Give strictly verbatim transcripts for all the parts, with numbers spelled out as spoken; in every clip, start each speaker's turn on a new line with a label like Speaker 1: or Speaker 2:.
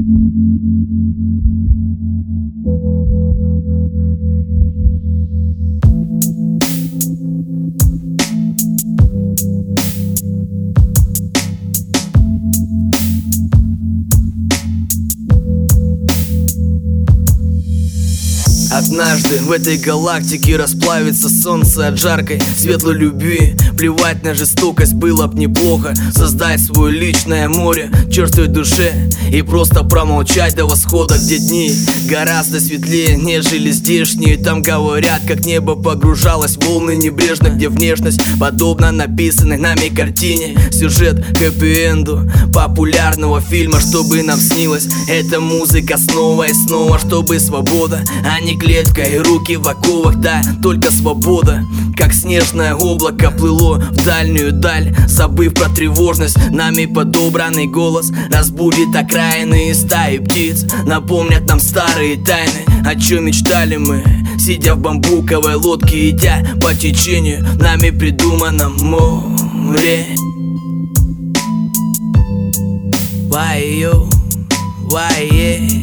Speaker 1: Однажды в этой галактике расплавится солнце от жаркой светлой любви. Плевать на жестокость, было б неплохо создать свое личное море черствой душе и просто промолчать до восхода, где дни гораздо светлее, нежели здешние. Там говорят, как небо погружалось в волны небрежно, где внешность подобна написанной нами картине. Сюжет хэппи-энду популярного фильма, чтобы нам снилось. Эта музыка снова и снова, чтобы свобода, а не клетка и руки в оковах. Да, только свобода, как снежное облако, плыло в дальнюю даль, забыв про тревожность. Нами подобранный голос разбудит окраины и стаи птиц, напомнят нам старые тайны, о чем мечтали мы, сидя в бамбуковой лодке, идя по течению нами придуманном море. Why you, why yeah?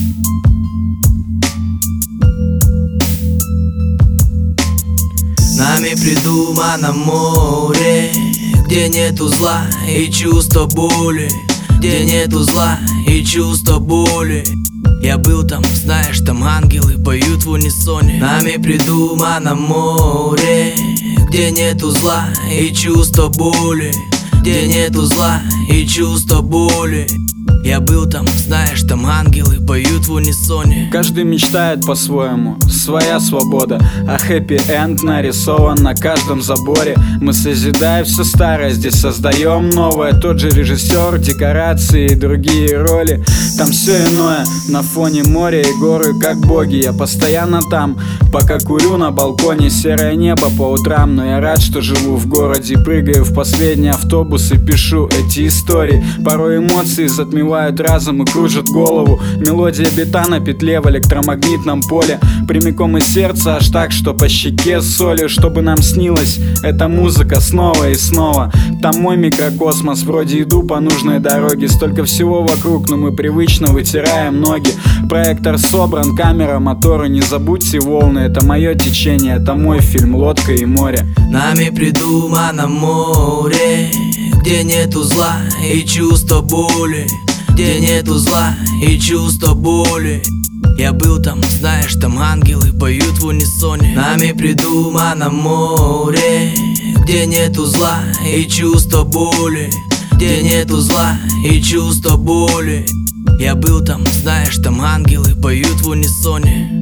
Speaker 1: Нами придумано море, где нету зла и чувства боли, где нету зла и чувства боли. Я был там, знаешь, там ангелы поют в унисоне. Нами придумано море, где нету зла и чувства боли, где нету зла и чувства боли. Я был там, знаешь, там ангелы поют в унисоне.
Speaker 2: Каждый мечтает по-своему, своя свобода, а хэппи-энд нарисован на каждом заборе. Мы созидаем все старое, здесь создаем новое. Тот же режиссер, декорации и другие роли. Там все иное, на фоне моря и горы, как боги. Я постоянно там, пока курю на балконе. Серое небо по утрам, но я рад, что живу в городе. Прыгаю в последний автобус и пишу эти истории. Порой эмоции затмевают разум и кружат голову. Мелодия бита на петле в электромагнитном поле, прямиком из сердца, аж так, что по щеке солью. Чтобы нам снилась эта музыка снова и снова. Там мой микрокосмос, вроде иду по нужной дороге. Столько всего вокруг, но мы привычно вытираем ноги. Проектор собран, камера, моторы, не забудьте волны. Это мое течение, это мой фильм «Лодка и море».
Speaker 1: Нами придумано море, где нету зла и чувства боли, где нету зла и чувства боли. Я был там, знаешь, там ангелы поют в унисоне. Нами придумано море, где нету зла и чувства боли, где нету зла и чувства боли. Я был там, знаешь, там ангелы поют в унисоне.